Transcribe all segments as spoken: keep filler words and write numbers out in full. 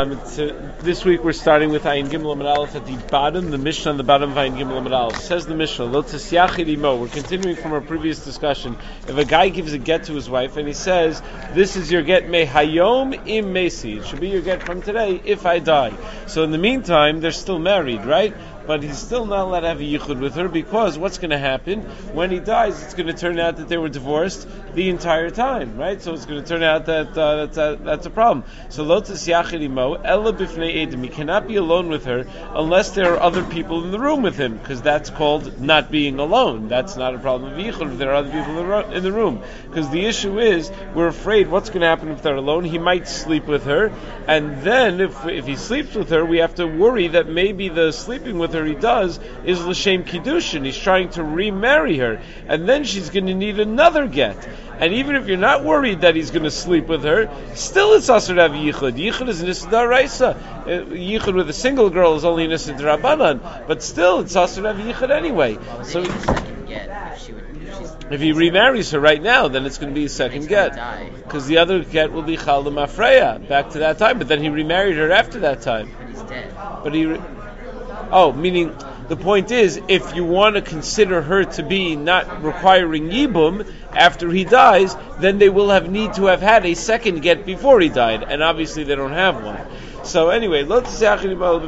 Um, uh, this week we're starting with Ayin Gimel Amud Aleph at the bottom, the Mishnah on the bottom of Ayin Gimel Amud Aleph. Says the Mishnah, Lo Tisyachid Imo. We're continuing from our previous discussion. If a guy gives a get to his wife and he says, this is your get me hayom im mesi, it should be your get from today if I die. So in the meantime, they're still married, right? But he's still not allowed to have a yichud with her because what's going to happen when he dies? It's going to turn out that they were divorced the entire time, right? So it's going to turn out that uh, that's, a, that's a problem. So lotus yachid imo ella bifnei edim. He cannot be alone with her unless there are other people in the room with him, because that's called not being alone. That's not a problem of yichud if there are other people in the, ro- in the room. Because the issue is we're afraid what's going to happen if they're alone. He might sleep with her, and then if if he sleeps with her, we have to worry that maybe the sleeping with her he does is l'shem kiddushin. He's trying to remarry her, and then she's going to need another get. And even if you're not worried that he's going to sleep with her, still it's asur to have yichud. Yichud is nisad d'oraisa. Yichud with a single girl is only nisad d'Rabbanan, but still it's asur to have yichud anyway. So if he remarries her right now, then it's going to be a second get, because the other get will be chal l'mafreya back to that time. But then he remarried her after that time. But he's dead. But he. Re- Oh, meaning the point is, if you want to consider her to be not requiring yibum after he dies, then they will have need to have had a second get before he died, and obviously they don't have one. So anyway, they can't have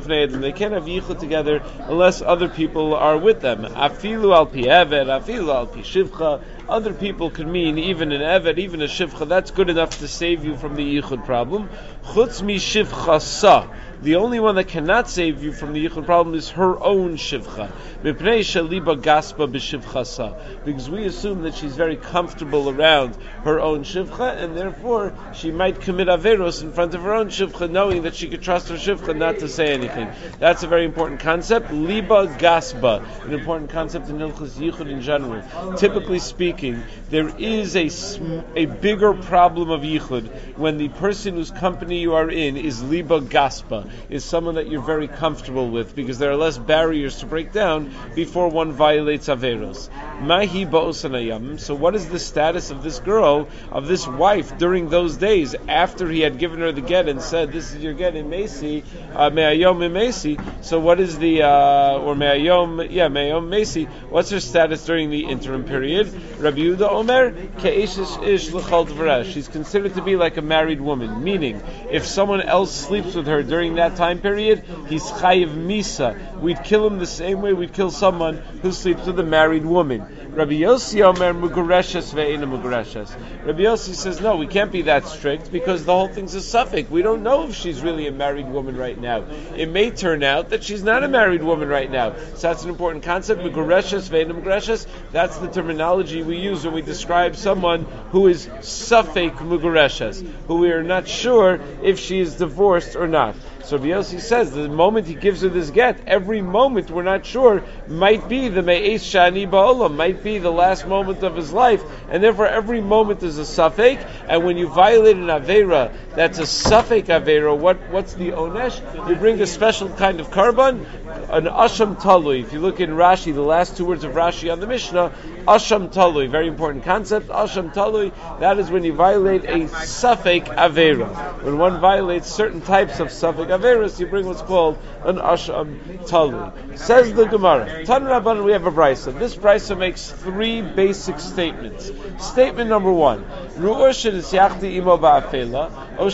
yichud together unless other people are with them. Afilu al pi eved, afilu al pi shivcha. Other people could mean even an eved, even a shivcha. That's good enough to save you from the yichud problem. Chutz mi shivcha sa. The only one that cannot save you from the yichud problem is her own shivcha. Mipnei shaliba gaspa b'shivcha sa. Because we assume that she's very comfortable around her own shivcha, and therefore she might commit averos in front of her own shivcha, knowing that she could trust her shivcha not to say anything. That's a very important concept. Liba gaspa, an important concept in Hilchos Yichud in general. Typically speaking, there is a sm- a bigger problem of yichud when the person whose company you are in is liba gaspa, is someone that you're very comfortable with, because there are less barriers to break down before one violates averos. Mahi ba'osanayam. So what is the status of this girl, of this wife, during those days after he had given her the get and said, "This is your get in Mesi, me'ayom in Mesi"? So what is the uh, or me'ayom? Yeah, me'ayom Mesi. What's her status during the interim period? Rabbi Yehuda Omer ke'eshes ish l'chol dvaresh. She's considered to be like a married woman, meaning if someone else sleeps with her during that time period, he's chayiv misa. We'd kill him the same way we'd kill someone who sleeps with a married woman. Rabbi Yossi Omer mugureshes ve'ena mugureshes. Rabbi Yossi says no, we can't be that strict because the whole thing's a suffix. We don't know if she's really a married woman right now. It may turn out that she's not a married woman right now. So that's an important concept. Mugureshes ve'ena mugureshes. That's the terminology we use when we describe someone who is suffix mugureshes, who we are not sure if she is divorced or not. So Rabbi Yossi says the moment he gives her this get, every moment we're not sure might be the me'es shani ba'olam, might be the last moment of his life, and therefore every moment is a suffix. And when you violate an avera, that's a suffix avera. What what's the onesh? You bring a special kind of karban, an asham talui. If you look in Rashi, the last two words of Rashi on the Mishnah, asham talui, very important concept. Asham talui, that is when you violate a suffix avera. When one violates certain types of suffix averos, you bring what's called an asham talui. Says the Gemara, Tan Rabbanan, we have a brisa. This brisa makes three basic statements. Statement number one: Ru'or shenisyachti imo ba'afela, o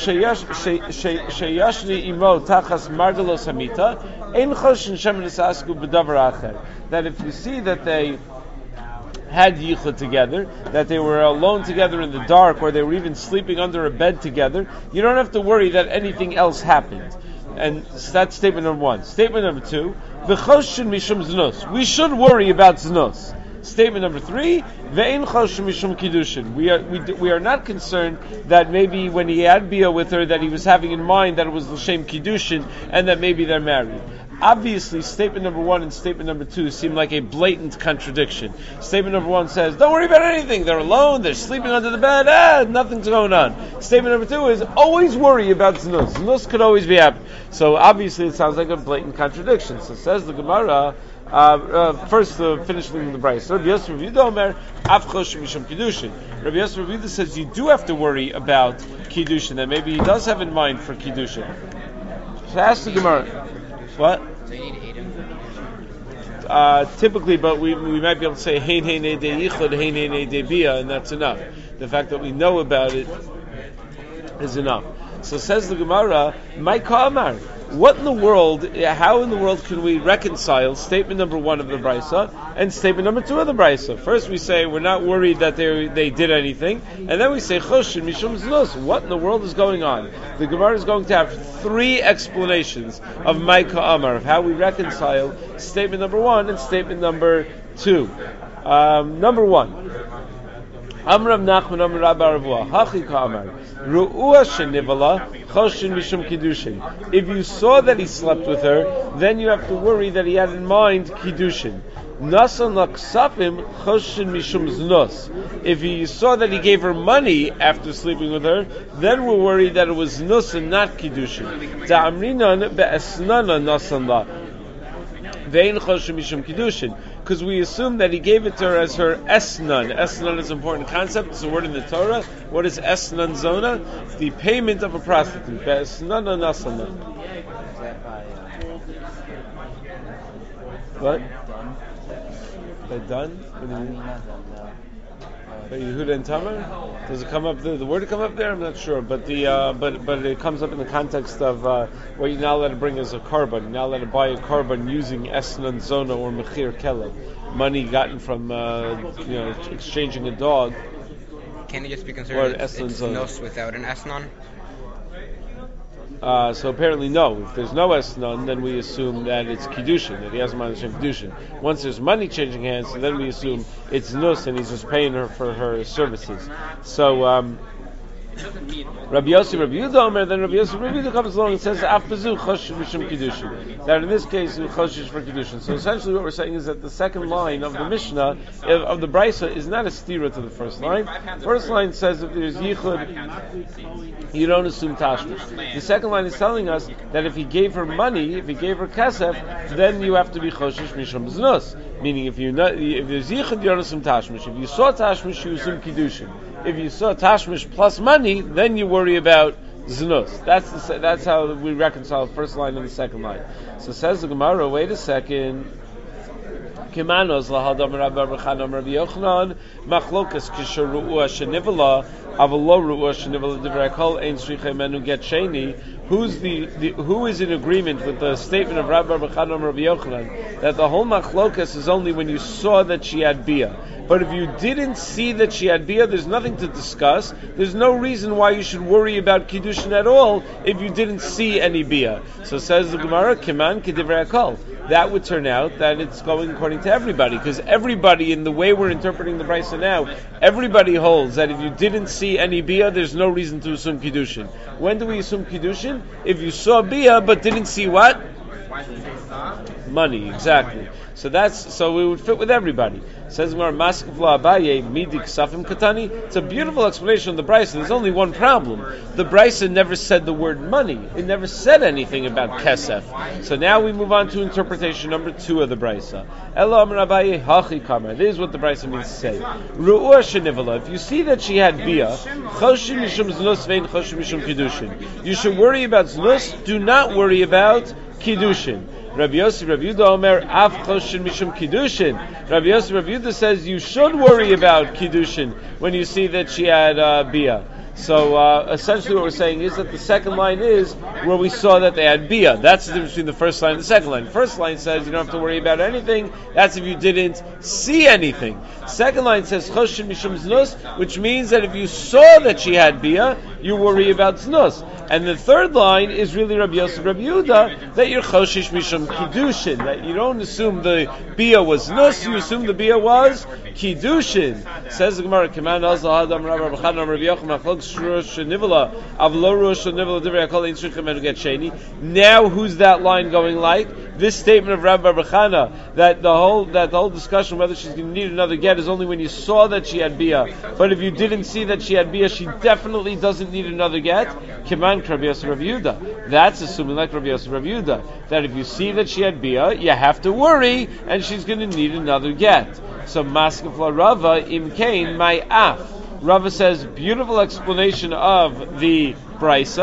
sheyashni imo tachas margalos hamita, ein choshen shem nisasku b'davar acher. That if you see that they had yichud together, that they were alone together in the dark, or they were even sleeping under a bed together, you don't have to worry that anything else happened. And that's statement number one. Statement number two: v'choshen mishum znos. We should worry about znos. Statement number three: ve'in choshen mishum kiddushin. We are we we are not concerned that maybe when he had bia with her that he was having in mind that it was l'shem kiddushin and that maybe they're married. Obviously, statement number one and statement number two seem like a blatant contradiction. Statement number one says, don't worry about anything. They're alone. They're sleeping under the bed. Ah, nothing's going on. Statement number two is, always worry about znus. Znus could always be happening. So obviously, it sounds like a blatant contradiction. So says the Gemara, uh, uh, first uh, finishing the Brayso. Rabbi Yosef Rabbi Yehuda Omer, Avchosh Mishum Kiddushin. Rabbi Yosef Rabbi Yehuda says you do have to worry about Kiddushin, that maybe he does have in mind for Kiddushin. ask the Gemara. What? So you need Adam. Uh, typically, but we we might be able to say hein hein de yichud, hein hein de bia, and that's enough. The fact that we know about it is enough. So says the Gemara, my kamar. What in the world? How in the world can we reconcile statement number one of the brisa and statement number two of the brisa? First, we say we're not worried that they they did anything, and then we say choshin mishum znos. What in the world is going on? The Gemara is going to have three explanations of Maika Amar, of how we reconcile statement number one and statement number two. Um, number one. Amram Nachman Amr Rabba Ravua Hachi Kamar Ru'ua Shenivala Choshin Mishum Kiddushin. If you saw that he slept with her, then you have to worry that he had in mind Kiddushin. Nasan Laksapim Choshin Mishum Znos. If you saw that he gave her money after sleeping with her, then we're worried that it was Nus and not Kiddushin. Ta'amrinan Be'esnana Nasan La Vein Choshin Mishum Kiddushin. Because we assume that he gave it to her as her esnan. Esnan is an important concept. It's a word in the Torah. What is esnan zona? It's the payment of a prostitute. Esnana nasana. What? By done? What do you mean? By Yehuda and Tamar? Does it come up? The, the word come up there? I'm not sure, but the uh, but but it comes up in the context of uh, what you're now allowed to bring as a carbon. You're now allowed to buy a carbon using esnan zona or mechir kelev, money gotten from uh, you know exchanging a dog. Can it just be considered it's, it's nos without an esnan? Uh, so apparently no. If there's no esnan, then we assume that it's kiddushin, that he has money to kiddushin. Once there's money changing hands, then we assume it's nus and he's just paying her for her services. So um, Rabbi Yossi, Rabbi Yehuda Omer, then Rabbi Yossi, Rabbi Yehuda comes along and says Af bezu choshish mishum kiddushin. That in this case is choshish for kiddushin. So essentially what we're saying is that the second line of the Mishnah of the Brisa is not a stira to the first line. First line says if there's yichud, you don't assume tashmish. The second line is telling us that if he gave her money, if he gave her kesef, then you have to be choshish mishum znus. Meaning, if you not, if there's yichud, you don't assume tashmish. If you saw tashmish, you assume kiddushin. If you saw tashmish plus money, then you worry about znus. That's the, that's how we reconcile the first line and the second line. So says the Gemara, wait a second. Kimanos lahadam Rabbi Rechanam Rabbi Yochanan machlokas kisharuah shenivala avalo ruah shenivala divrei kol ein shrichei menu get sheni. Who's the, the who is in agreement with the statement of Rabbi Rechanam Rabbi Yochanan that the whole machlokas is only when you saw that she had bia. But if you didn't see that she had bia, there's nothing to discuss. There's no reason why you should worry about kiddushin at all if you didn't see any bia. So says the Gemara, Kiman kedivrei kol. That would turn out that it's going according to everybody, because everybody, in the way we're interpreting the Brisa now, everybody holds that if you didn't see any bia, there's no reason to assume kiddushin. When do we assume kiddushin? If you saw bia but didn't see what? Money, exactly. So that's so we would fit with everybody. Says Gemara, Maskefla Abaye Midik Safim Katani. It's a beautiful explanation of the Brisa. There's only one problem. The Brisa never said the word money. It never said anything about kesef. So now we move on to interpretation number two of the Brisa. Ela Amar Abaye Hachi Kamar. This is what the Brisa means to say. Ru'ua Shenivala. If you see that she had bia, Choshin Mishum Znus Vein Choshin Mishum Kiddushin. You should worry about Znus. Do not worry about Kiddushin. Rabbi Yossi, Rabbi Yehuda Omer, Af Choshin Mishum Kiddushin. Rabbi Yossi, Rabbi Yehuda says you should worry about Kiddushin when you see that she had uh, bia. So uh, essentially what we're saying is that the second line is where we saw that they had bia. That's the difference between the first line and the second line. The first line says you don't have to worry about anything. That's if you didn't see anything. Second line says Choshin Mishum Znus, which means that if you saw that she had bia, you worry about Znus. And the third line is really Rabbi Yosef, Rabbi Yehuda, that you're Choshish Mishum Kiddushin, that you don't assume the bia was Nus, you assume the bia was Kiddushin. Says the Gemara, Kiman Azal Hadam Rabbi B'Chanam Rabbi Yochanan Machlok Shrush Nivala Avlo Rush Nivala Divrei Akol Ein Shrichim Menu Get Sheni. Now who's that line going like? This statement of Rabbi B'Chana, that the whole that the whole discussion whether she's going to need another get is only when you saw that she had bia. But if you didn't see that she had bia, she definitely doesn't need another get. Kiman Rabbi Yosef, Rabbi Yehuda. That's assuming like Rabbi Yosef, Rabbi Yehuda, that if you see that she had bia, you have to worry, and she's going to need another get. So Maskefla Rava Im Kain my af. Rava says beautiful explanation of the Brisa.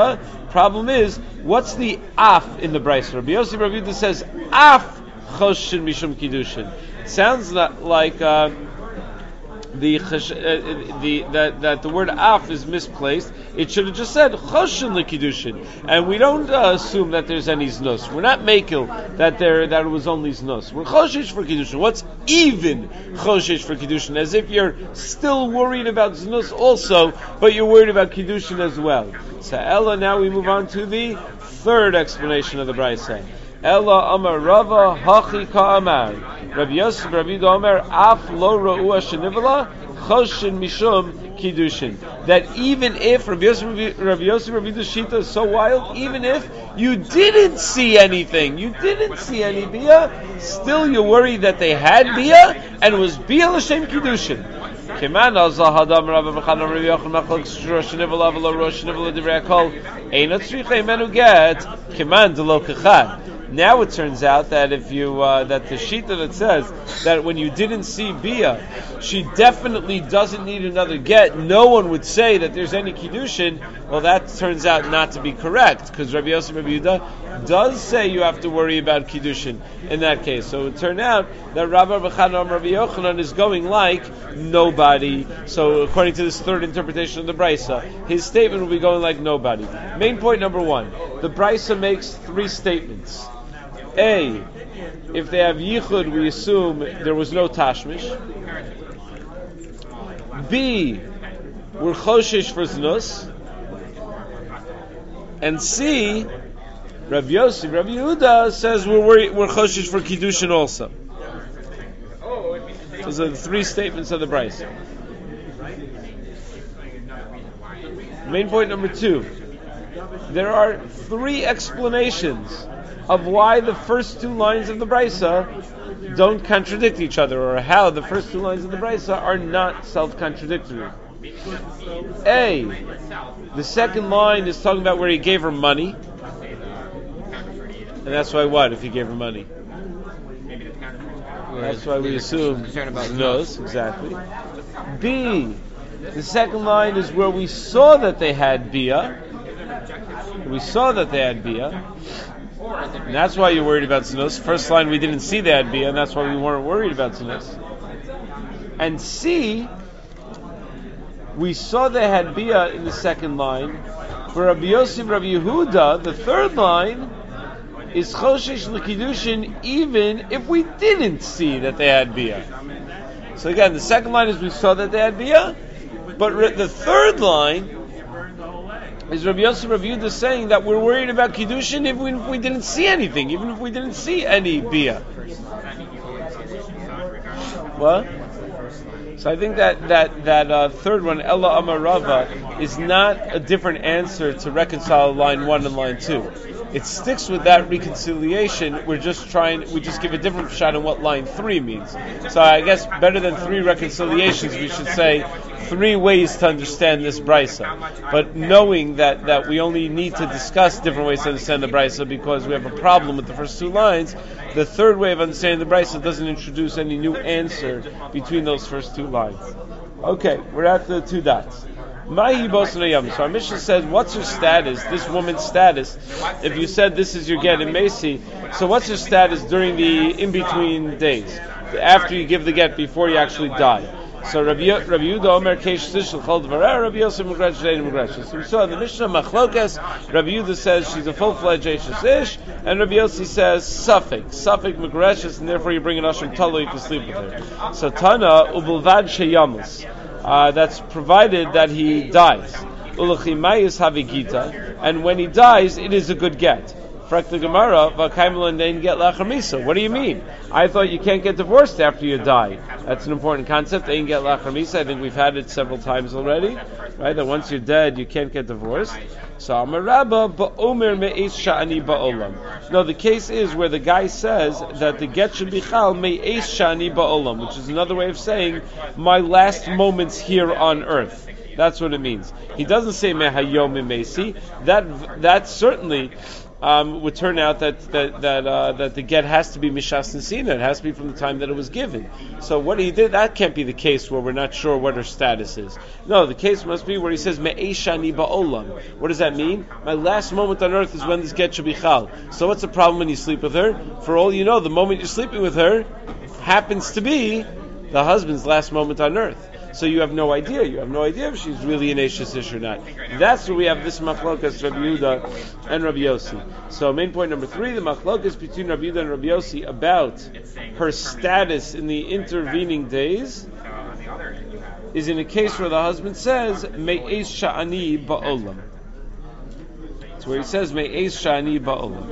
Problem is, what's the af in the Brisa? Rabbi Yossi Rabbi Yehuda says af choshin mishum kiddushin. Sounds like uh, the, uh, the that that the word af is misplaced. It should have just said choshin l'kiddushin, and we don't uh, assume that there's any znus. We're not makil that there that it was only znus. We're choshish for kiddushin. What's even choshish for kiddushin? As if you're still worried about znus also, but you're worried about kiddushin as well. So Ella, now we move on to the third explanation of the Brisa. Ella Amar Rava Hachi Ka Amar Rabbi Yosef Rabbi Yehuda Amar Af Lo Ra'ua Shenivala Choshin Mishum Kiddushin. That even if Rabbi Yosef Rabbi Yosef Rabbi Yehuda Shita is so wild, even if you didn't see anything, you didn't see any bia, still you're worried that they had bia and it was bia l'shem Kiddushin. Kiman azah hadam Rabbi B'chanam Rabbi Yochanan machlok shrosh shenivala v'lo rosh shenivala divrei hakol einat tzricha imenu get kiman d'lo kechad. Now it turns out that if you uh, that the shita that says that when you didn't see bia, she definitely doesn't need another get. No one would say that there's any kiddushin. Well, that turns out not to be correct because Rabbi Yosef Rabbi Yehuda does say you have to worry about kiddushin in that case. So it would turn out that Rabbi B'chanam Rabbi Yochanan is going like nobody. So according to this third interpretation of the Brisa, his statement will be going like nobody. Main point number one: the Brisa makes three statements. A, if they have yichud, we assume there was no tashmish. B, we're choshish for znus. And C, Rav Yossi, Rav Yehuda says we're worried, we're choshish for kiddushin also. Those are the three statements of the Brisa. Main point number two: there are three explanations of why the first two lines of the Brisa don't contradict each other, or how the first two lines of the Brisa are not self-contradictory. A, the second line is talking about where he gave her money, and that's why what, if he gave her money? That's why we assume knows, exactly. B, the second line is where we saw that they had bia. We saw that they had bia. And that's why you're worried about znus. First line we didn't see that bia, and that's why we weren't worried about znus. And C, we saw they had bia in the second line. For Rabbi Yosef Rabbi Yehuda, the third line is choshish l'kiddushin, even if we didn't see that they had bia. So again, the second line is we saw that they had bia, but the third line is Rabbi Yosef Rabbi Yehuda saying that we're worried about kiddushin even if we didn't see anything, even if we didn't see any bia. What? So I think that that that uh, third one, Ella Amar Rava, is not a different answer to reconcile line one and line two. It sticks with that reconciliation. We're just trying. We just give a different shot on what line three means. So I guess better than three reconciliations, we should say three ways to understand this brisa. But knowing that, that we only need to discuss different ways to understand the brisa because we have a problem with the first two lines, the third way of understanding the brisa doesn't introduce any new answer between those first two lines. Okay, we're at the two dots. Mahi Bosnayam. So our Mishnah says, what's your status, this woman's status? If you said this is your get in Macy, so what's your status during the in-between days? After you give the get, before you actually die. So Rabbi Yehuda Omer Keish Tishel Chol Dvarer, Rabbi Yosef Mugresh Zein Mugresh. So we saw in the Mishnah Machlokas, Rabbi Yehuda says she's a full-fledged Eishes Ish, and Rabbi Yossi says Suffolk, Suffolk Mugresh, and therefore you bring an Ashram Talo, you can sleep with her. So Tana Ubulvad Sheyamus. Uh, that's provided that he dies. Ulachimayis havigita, and when he dies, it is a good get. Frak the Gemara, v'kaimel and get lachamisa. What do you mean? I thought you can't get divorced after you die. That's an important concept. Ain't get lachamisa. I think we've had it several times already, right? That once you're dead, you can't get divorced. So Amar Rabba ba'omer me'es sha'ani ba'olam. No, the case is where the guy says that the get should be chal me'es sha'ani ba'olam, which is another way of saying my last moments here on earth. That's what it means. He doesn't say mehayom me'esi. That that certainly um, would turn out that that that, uh, that the get has to be mishas nesina. It has to be from the time that it was given. So what he did, that can't be the case where we're not sure what her status is. No, the case must be where he says me'eshani ba'olam. What does that mean? My last moment on earth is when this get should be chal. So what's the problem when you sleep with her? For all you know, the moment you're sleeping with her happens to be the husband's last moment on earth. So you have no idea. You have no idea if she's really an Eishes Ish or not. That's where we have this machlokas, Rabbi Yehuda and Rabbi Yossi. So main point number three, the machlokas between Rabbi Yehuda and Rabbi Yossi about her status in the intervening days is in a case where the husband says, Me'ez sha'ani ba'olam. It's where he says, Me'ez sha'ani ba'olam.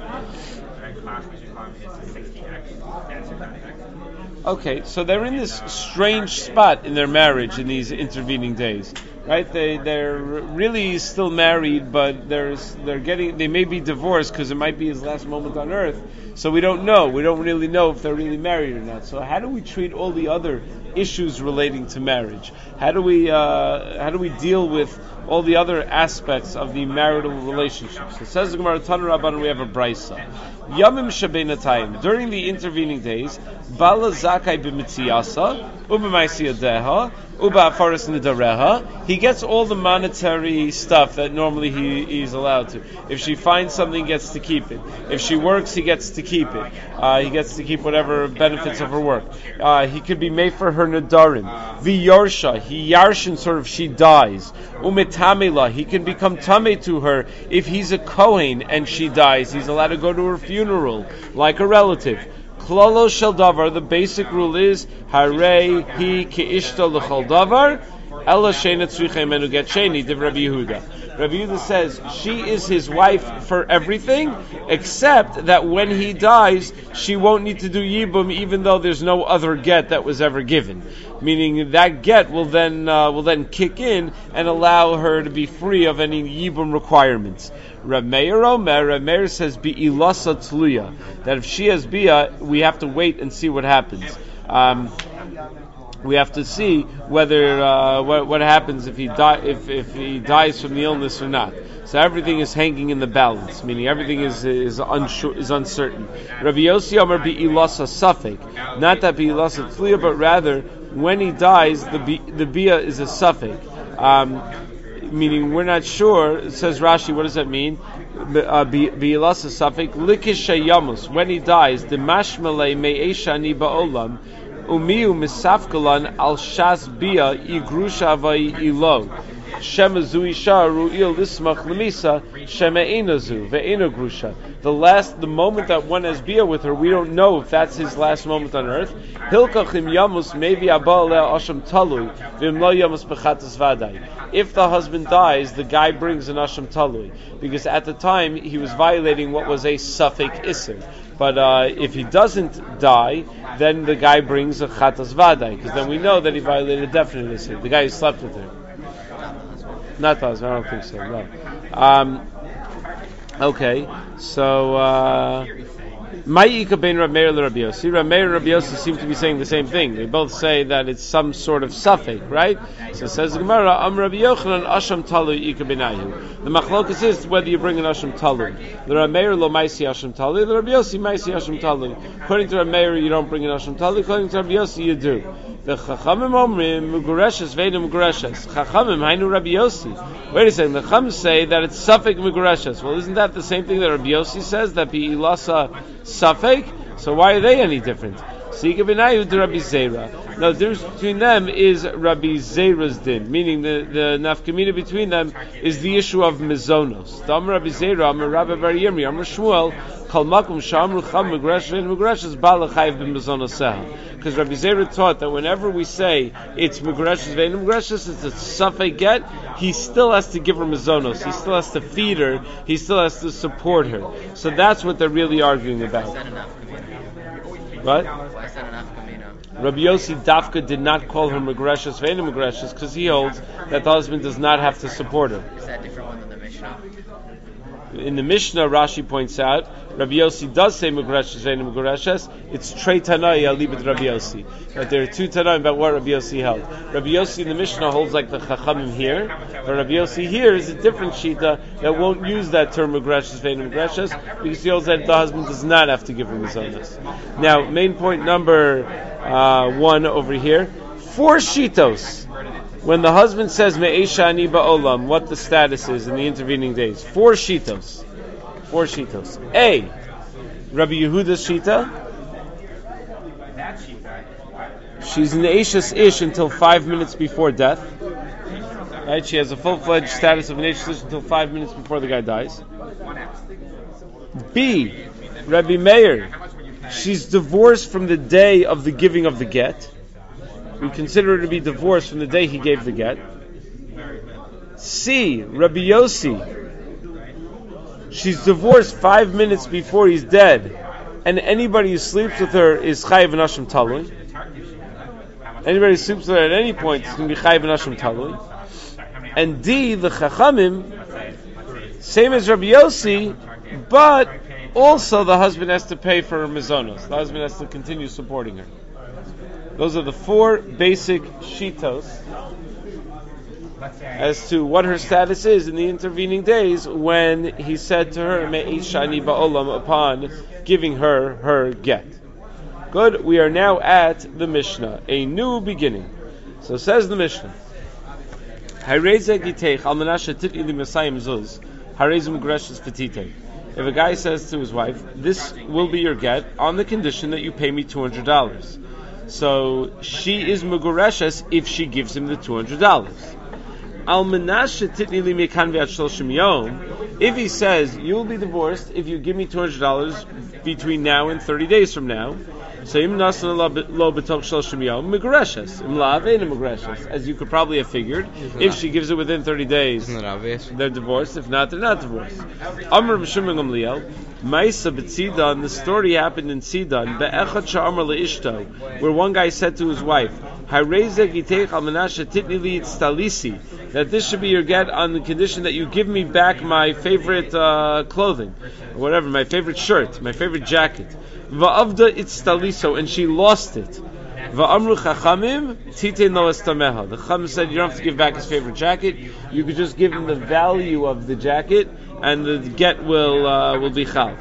Okay, so they're in this strange spot in their marriage in these intervening days, right? They they're really still married, but there's they're getting they may be divorced because it might be his last moment on earth. So we don't know. We don't really know if they're really married or not. So how do we treat all the other issues relating to marriage? How do we uh, how do we deal with all the other aspects of the marital relationship? So it says the Gemara Tanu Rabbanan, we have a brisa. Yamim Shabeinatayim, during the intervening days, Bala Zakai b'mitziyasa, u'b'maisiyadeha, u'ba'afaris nidareha. He gets all the monetary stuff that normally he, he's allowed to. If she finds something, he gets to keep it. If she works, he gets to keep it. Uh, he gets to keep whatever benefits of her work. Uh, he could be made for her nadarim. V'yarsha, he yarshin, sort of she dies. U'metamela, he can become tameh to her if he's a kohen and she dies. He's allowed to go to her funeral like a relative. Klalo shel davar, the basic rule is harei hi keishto l'chol davar ela sheina tzricha menu get sheni div Rabbi Yehuda. Rabbi Yehuda says she is his wife for everything except that when he dies she won't need to do yibum even though there's no other get that was ever given. Meaning that get will then uh, will then kick in and allow her to be free of any yibum requirements. Reb Meir Omer, Reb Meir says bi'ilasa tluya, that if she has bia, we have to wait and see what happens. Um, we have to see whether uh, what, what happens if he die if if he dies from the illness or not. So everything is hanging in the balance, meaning everything is is unsure, is uncertain. Rabbi Yossi Omer bi'ilasa safek, not that bi'ilasa tluya, but rather when he dies, the the bia is a safek. Um, meaning we're not sure. It says Rashi, what does that mean? Bi'ilasa safek likish shayamus, when he dies, the mashmalei me'eshani ba'olam umiu misafkalan al shas bia igrusha vai ilo shema zu isha ru'il lismach lemisa shema einazu ve'ena grusha. The last, the moment that one has bia with her, we don't know if that's his last moment on earth. Hilkachim yamus maybe abal asham talui v'imlo yamus bechatas vaday. If the husband dies, the guy brings an asham talui, because at the time he was violating what was a suffix isser. But uh, if he doesn't die, then the guy brings a chatas vaday, because then we know that he violated a definite isser. The guy who slept with her. Not us, I don't think so. No. Um, okay, so. Uh, Ma'ika ben Rav Meir Rabbi Yossi. Rav Meir and Rabbi Yossi seem to be saying the same thing. They both say that it's some sort of suffix, right? So it says the Gemara, Am Rabbi Yochanan Asham Talu Ika Benayu. The machlokas is whether you bring an Asham Talu. The Rav Meir lo Maisi Asham Talu. The Rabbi Yossi Maisi Asham Talu. According to Rav Meir, you don't bring an Asham Talu. According to Rabbi Yossi, you do. The Chachamim Omrim Mugureshes Veinu Mugureshes. Chachamim Hainu Rabbi Yossi. Wait a second. The Chachamim say that it's suffix Mugureshes. Well, isn't that the same thing that Rabbi Yossi says, that be Ilasa Safek? So why are they any different? Sika Benayu to Rabbi Zera. Now the difference between them is Rabbi Zera's din, meaning the, the nafkamina between them is the issue of mizonos. Dam Rabbi Zera, Amar Rabbi Bar Yirmi, Amar Shmuel, Kal Makum Shamru Cham Megresh and Megresh is Balachayv ben Mizonoseh. Because Rabbi Zera taught that whenever we say it's Megresh and Megresh, it's a safek get, he still has to give her mizonos, he still has to feed her, he still has to support her. So that's what they're really arguing about. What? Why is that enough kamina? Rabbi Yossi Dafka did not call her Megreshes, Veina Megreshes, because he holds that the husband does not have to support her. Is that different one than the Mishnah? In the Mishnah, Rashi points out, Rabbi Yossi does say Mugureshes Ve'enu Mugureshes. It's Trei Tanai Alibet Rabbi Yossi. But there are two Tanai about what Rabbi Yossi held. Rabbi Yossi in the Mishnah holds like the Chachamim here, but Rabbi Yossi here is a different Shita that won't use that term Mugureshes Ve'enu Mugureshes because he holds that the husband does not have to give him his owners. Now, main point number uh, one over here. Four Shitos. When the husband says Me'esha ani ba'olam, what the status is in the intervening days. Four Shitos. Four Shitos. A. Rabbi Yehuda's Shita. She's an Eishes Ish until five minutes before death. Right? She has a full-fledged status of an Eishes Ish until five minutes before the guy dies. B. Rabbi Meir. She's divorced from the day of the giving of the get. We consider her to be divorced from the day he gave the get. C. Rabbi Yossi. She's divorced five minutes before he's dead, and anybody who sleeps with her is chayiv v'nashim talui. Anybody who sleeps with her at any point is going to be chayiv v'nashim talui. And D. The Chachamim, same as Rabbi Yossi, but also the husband has to pay for her mizonos. The husband has to continue supporting her. Those are the four basic shitos as to what her status is in the intervening days when he said to her Me'esha ani ba'olam upon giving her her get. Good, we are now at the Mishnah, a new beginning. So says the Mishnah, if a guy says to his wife, this will be your get on the condition that you pay me two hundred dollars. So she is Mugureshes if she gives him the two hundred dollars. If he says, you will be divorced if you give me two hundred dollars between now and thirty days from now, so as you could probably have figured, if she gives it within thirty days, they're divorced. If not, they're not divorced. Amr b'Shimon Gamliel, Ma'isa b'Tzidan, the story happened in Tzidan, be'echad sha'amar le'ishto, where one guy said to his wife, that this should be your get on the condition that you give me back my favorite uh, clothing, or whatever, my favorite shirt, my favorite jacket. Va'avda itztaliso, and she lost it. Va'amru chachamim titein lo estameha. The chacham said you don't have to give back his favorite jacket. You could just give him the value of the jacket, and the get will uh, will be chal.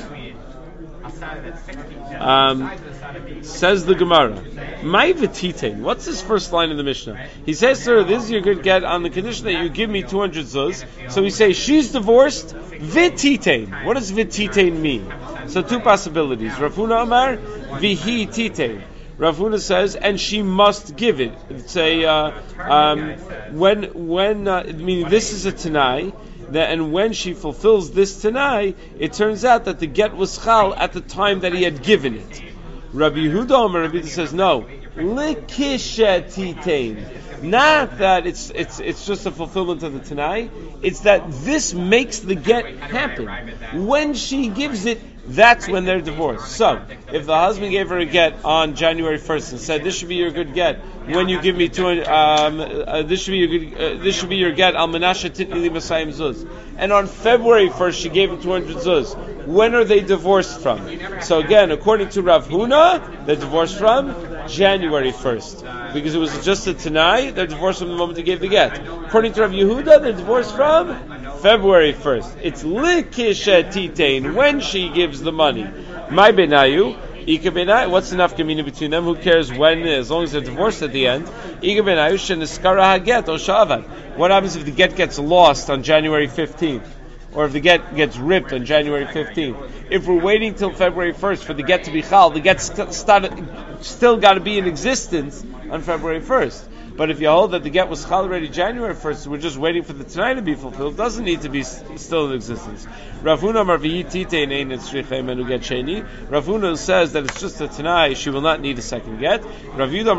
Um, says the Gemara, "My v'titein." What's his first line in the Mishnah? He says to her, "This is your good get on the condition that you give me two hundred zuz." So we say she's divorced. V'titein. What does v'titein mean? So two possibilities. Rav Huna Amar v'hi titein. Rav Huna says, and she must give it. It's a uh, um, when when uh, meaning this is a tanai. That, and when she fulfills this tanai, it turns out that the get was chal at the time that he had given it. Rabbi Yehuda Omer, Rabbi Yehuda says no, likishet. Not that it's it's it's just a fulfillment of the tanai. It's that this makes the get happen. When she gives it, that's when they're divorced. So, if the husband gave her a get on January first and said, "This should be your good get when you give me two, um, uh, this should be your good, uh, this should be your get al menashe titni li masayim zuz," and on February first she gave him two hundred zuz. When are they divorced from? So again, according to Rav Huna, they're divorced from January first because it was just a tanai. They're divorced from the moment they gave the get. According to Rav Yehuda, they're divorced from February first. It's likishet titain when she gives the money. My benayu, ika benayu. What's the nafkamina between them? Who cares when? As long as they're divorced at the end. Ika benayu sheniskara haget o shavad. What happens if the get gets lost on January fifteenth? Or if the get gets ripped on January fifteenth? If we're waiting till February first for the get to be chal, the get st- started, still got to be in existence on February first. But if you hold that the get was chal already January first, we're just waiting for the tanai to be fulfilled, it doesn't need to be st- still in existence. Rav Huna Rav Huna says that it's just a tanai, she will not need a second get. Rav Yehuda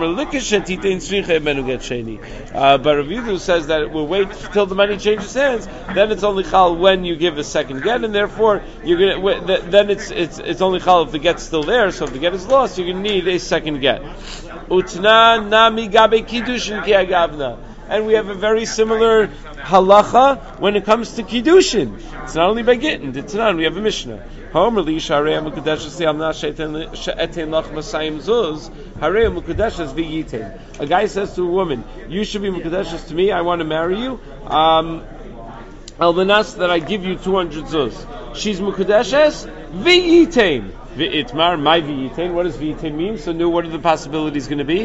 uh, but Rav Yehuda says that we'll wait till the money changes hands, then it's only chal when you give a second get, and therefore you're gonna then it's it's it's only chal if the get's still there. So if the get is lost, you're gonna need a second get. Utna nami gabe kiddushin ki agavna. And we have a very similar halacha when it comes to kiddushin. It's not only by gittin. It's not. We have a Mishnah. A guy says to a woman, "You should be mukadeshes to me. I want to marry you. Um, Almanas that I give you two hundred zuz." She's mukadeshes v'yitain. V'itmar my v'yitain. What does v'yitain mean? So, new. What are the possibilities going to be?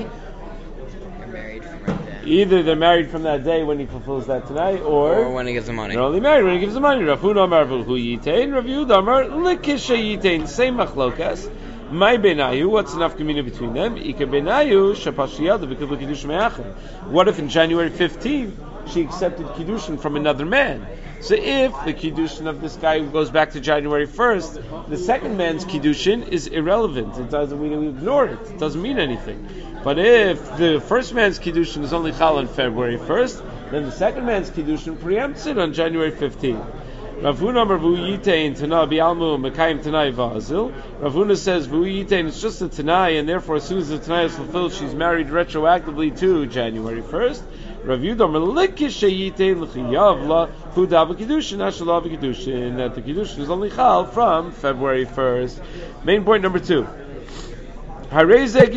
Either they're married from that day when he fulfills that tonight, or, or when he gives the money. They're only married when he gives the money. Rav Huna Amar V'hu Yitain, Rav Yehuda Amar Likisha Yitain. Same machlokas. My benayu. What's enough community between them? Ika benayu shapashiyada because of kiddush me'achim. What if in January fifteenth she accepted kiddushin from another man? So if the kiddushin of this guy goes back to January first, the second man's kiddushin is irrelevant. It doesn't mean we ignore it. It doesn't mean anything. But if the first man's kiddushin is only chal on February first, then the second man's kiddushin preempts it on January fifteenth. Rav Huna Amar V'hu Yitain Tana Bi'almu Mekayim Tanai Va'azil. Rav Huna says V'hu Yitain, it's just a Tanai, and therefore as soon as the Tanai is fulfilled, she's married retroactively to January first. Rav Yehuda Amar Likish Yitain L'chiyavla Huda B'Kiddushin Ashalav B'Kiddushin, that the Kiddushin is only chal from February first. Main point number two. Rav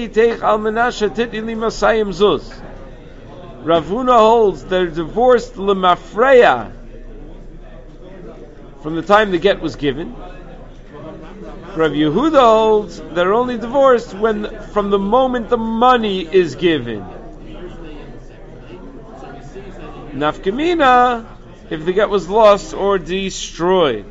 Huna holds they're divorced lemafreya from the time the get was given. Rav Yehuda holds they're only divorced when from the moment the money is given. Nafkamina, if the get was lost or destroyed.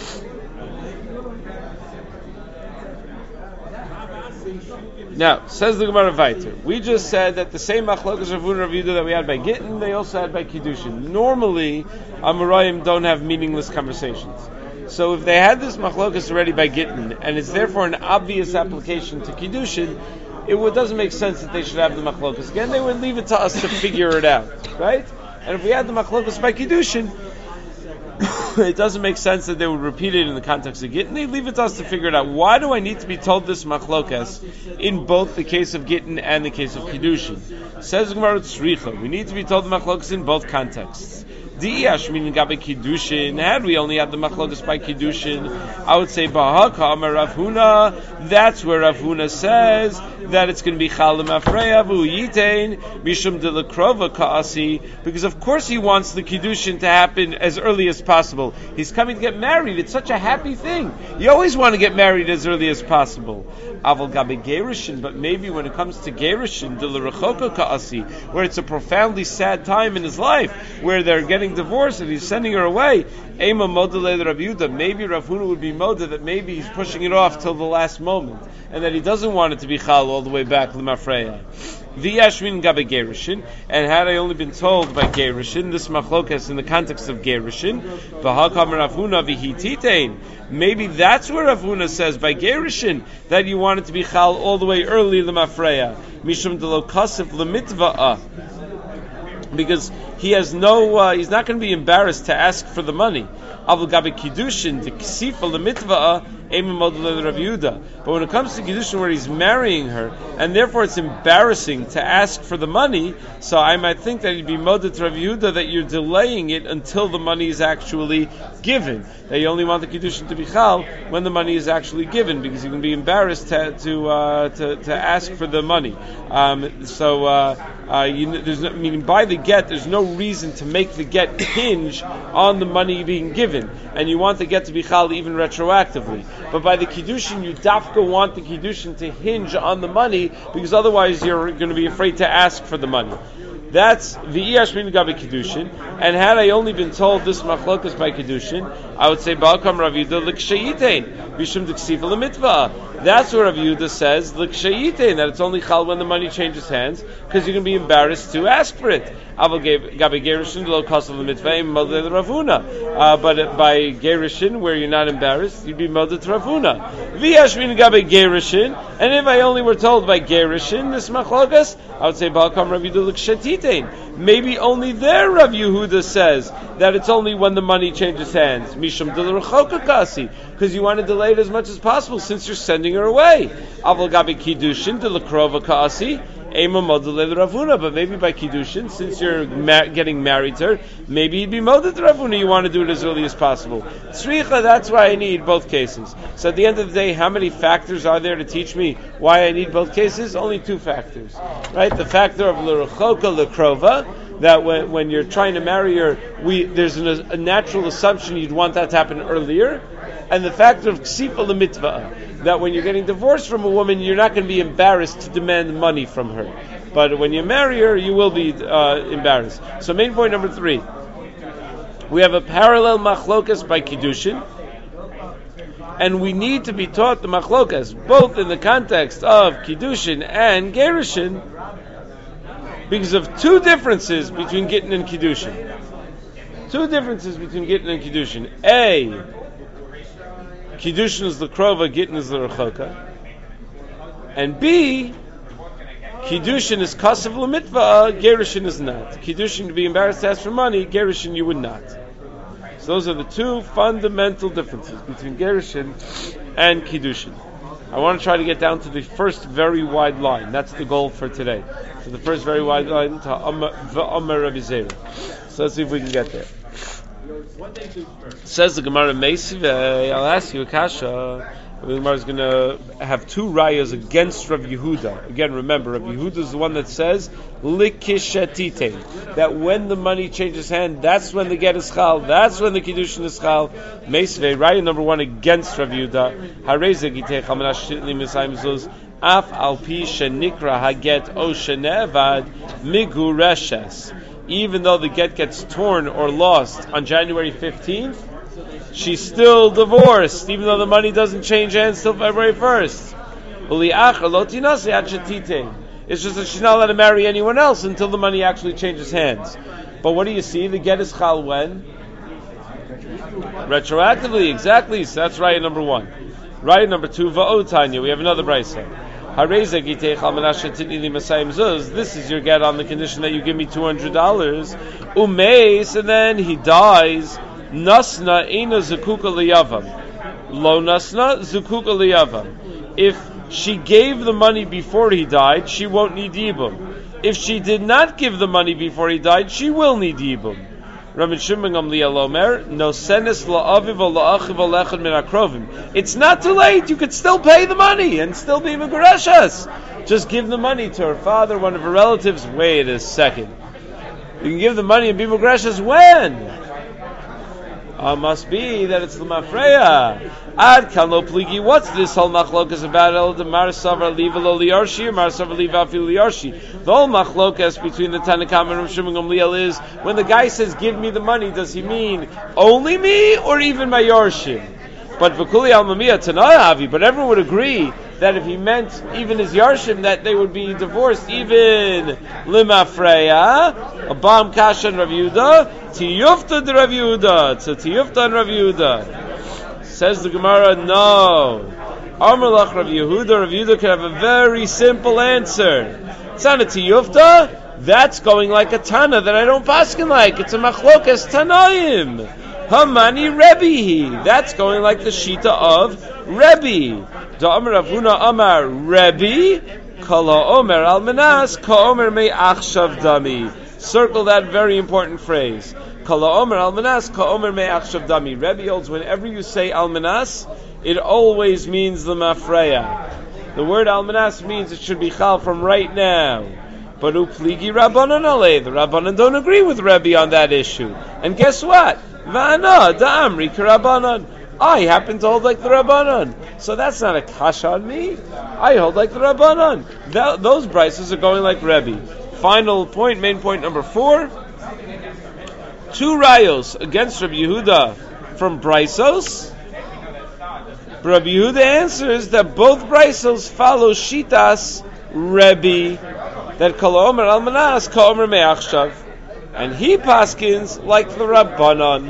Now, says the Gemara Vayter, we just said that the same machlokas Rav Huna and Rav Yehuda that we had by Gittin, they also had by Kiddushin. Normally, Amoraim don't have meaningless conversations. So if they had this machlokas already by Gittin, and it's therefore an obvious application to Kiddushin, it would, doesn't make sense that they should have the machlokas again. They would leave it to us to figure it out, right? And if we had the machlokas by Kiddushin, it doesn't make sense that they would repeat it in the context of Gittin. They leave it to us to figure it out. Why do I need to be told this machlokas in both the case of Gittin and the case of Kiddushin? Says Gemara Tzricha, we need to be told the machlokas in both contexts. Di'ash meaning gabe Kiddushin. Had we only had the machlokas by Kiddushin, I would say Bahaka Amar Rav Huna. That's where Rav Huna says that it's going to be Chalim Afreya V'hu Yitain Mishum de Lekrova Ka'asi, because of course he wants the Kiddushin to happen as early as possible. He's coming to get married. It's such a happy thing. You always want to get married as early as possible. Aval gabe Gerushin, but maybe when it comes to Gerushin de Lerechoka Ka'asi, where it's a profoundly sad time in his life, where they're getting divorced and he's sending her away, Ema Modele Rav Yehuda, maybe Rav Huna would be Moda that maybe he's pushing it off till the last moment, and that he doesn't want it to be Chal all the way back to the Mafreya. V'yashmin gabe Gerushin, and had I only been told by Gerushin, this machlokas in the context of Gerushin, v'hakam Rav Huna v'hititein, maybe that's where Rav Huna says by Gerushin that you want it to be Chal all the way early the Mafreya, mishum de lo kasif lemitva'a, because he has no, uh, he's not going to be embarrassed to ask for the money. Avul gabe Kiddushin, the ksifa lemitva'a, Eimim Model Rav Yehuda. But when it comes to Kiddushin where he's marrying her, and therefore it's embarrassing to ask for the money, so I might think that he'd be Model to Rav Yehuda that you're delaying it until the money is actually given. That you only want the Kiddushin to be Chal when the money is actually given, because you can be embarrassed to to uh, to, to ask for the money. Um, so, uh, uh, you, there's no, meaning by the get, there's no reason to make the get hinge on the money being given, and you want the get to be Chal even retroactively. But by the Kiddushin, you dafka want the Kiddushin to hinge on the money, because otherwise you're going to be afraid to ask for the money. That's v'iyash min gabe Kiddushin. And had I only been told this machlokas by Kiddushin, I would say Balkam Rav Yehuda l'kshayitain v'shum d'ksiva l'mitva. That's where Rav Yehuda says l'kshayitain, that it's only chal when the money changes hands, because you're going to be embarrassed to ask for it. Aval gabe gerushin lo kasav l'mitva model Rav Huna. But by gerushin, where you're not embarrassed, you'd be model to Rav Huna. V'iyash min gabe gerushin. And if I only were told by gerushin this machlokas, I would say Balkam Rav Yehuda l'kshayitain. Maybe only there Rav Yehuda says that it's only when the money changes hands. Mishum de l'rechoka kasi, because you want to delay it as much as possible since you're sending her away. Aval gabe kiddushin de l'krova kasi. Ema model Rav Huna, but maybe by Kiddushin, since you're ma- getting married to her, maybe you'd be model to Rav Huna, you want to do it as early as possible. Tzricha, that's why I need both cases. So at the end of the day, how many factors are there to teach me why I need both cases? Only two factors. Right? The factor of l'rechoka l'krova, that when, when you're trying to marry her, we, there's an, a natural assumption you'd want that to happen earlier. And the factor of ksifa l'mitva, that when you're getting divorced from a woman, you're not going to be embarrassed to demand money from her. But when you marry her, you will be uh, embarrassed. So main point number three. We have a parallel machlokas by Kiddushin. And we need to be taught the machlokas, both in the context of Kiddushin and Gerushin, because of two differences between Gittin and Kiddushin. Two differences between Gittin and Kiddushin. A, Kiddushin is the krova, Gittin is the rechoka. And B, Kiddushin is kasav l'mitva, Gerushin is not. Kiddushin to be embarrassed to ask for money, Gerushin you would not. So those are the two fundamental differences between Gerushin and Kiddushin. I want to try to get down to the first very wide line. That's the goal for today. So the first very wide line to V'Omer Rabbi Zera. So let's see if we can get there. Says the Gemara Meisive, I'll ask you a kasha. The Gemara is going to have two rayas against Rav Yehuda. Again, remember, Rav Yehuda is the one that says likishatite, that when the money changes hand, that's when the get is chal, that's when the kiddushin is chal. Meisvei, raya number one against Rav Yehuda. Hareze gitei chamanash shitli misayim zuz af al pi shenikra haget o shenevad migureshes. Even though the get gets torn or lost on January fifteenth, she's still divorced, even though the money doesn't change hands till February first. It's just that she's not allowed to marry anyone else until the money actually changes hands. But what do you see? The get is chal when? Retroactively, exactly. So that's right, number one. Right, number two, va'otanya. We have another brayso. This is your get on the condition that you give me two hundred dollars. Umeis, and then he dies. Nasna ina zukuka liyavam. Lo nasna zukuka liyavam. If she gave the money before he died, she won't need yibum. If she did not give the money before he died, she will need yibum. Rabbi Shimon Gamliel Omer, nosenes la'aviv la'achiv lechad min akrovim. It's not too late. You could still pay the money and still be megureshes. Just give the money to her father, one of her relatives. Wait a second. You can give the money and be megureshes when? Uh, must be that it's the mafreya. Ad kalo pligi. What's this whole machlokas about? El de marsavar liva lo liarshi, or marsavar liva afilu liarshi. The whole machlokas between the Tanakam and Rav Shimon Gamliel is when the guy says, "Give me the money," does he mean only me or even my yarshim? But v'kuli al mamiyah tanayavi. But everyone would agree that if he meant even his yarshim, that they would be divorced, even limafreya, a bam kasha and Rav Yehuda, tiyufta de Rav Yehuda, so tiyufta and Rav Yehuda. Says the Gemara, no. Amar lach Rav Yehuda, Rav Yehuda can have a very simple answer. It's not a tiyufta, that's going like a tana that I don't paskin like. It's a machlokas tanaim. Hamani Rebbe. That's going like the shita of Rebbe. Da Amar Rav Huna Amar Rebbe. Kala Omer Almanas. Ka Omer Me Achshav Dami. Circle that very important phrase. Kala Omer Almanas. Ka Omer Me Achshav Dami. Rebbe holds whenever you say Almanas, it always means the mafreya. The word Almanas means it should be chal from right now. But upligi Rabbanan ale. The Rabbanan don't agree with Rebbe on that issue. And guess what? Va'ana da'amri k'Rabbanan. I happen to hold like the Rabbanan. So that's not a kasha on me. I hold like the Rabbanan. That, those brises are going like Rebbe. Final point, main point number four. Two rayos against Rabbi Yehuda from brisos. Rabbi Yehuda answers that both brisos follow shitas Rebbe, that kol omer almanas ka omer me'achshav. And he paskins like the Rabbanan.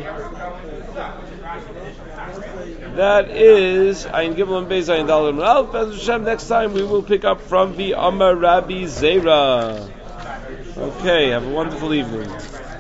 That is Ayin Gimel and Beis Ayin Daled and Alf. As Hashem, next time we will pick up from the Amar Rabbi Zera. Okay, have a wonderful evening.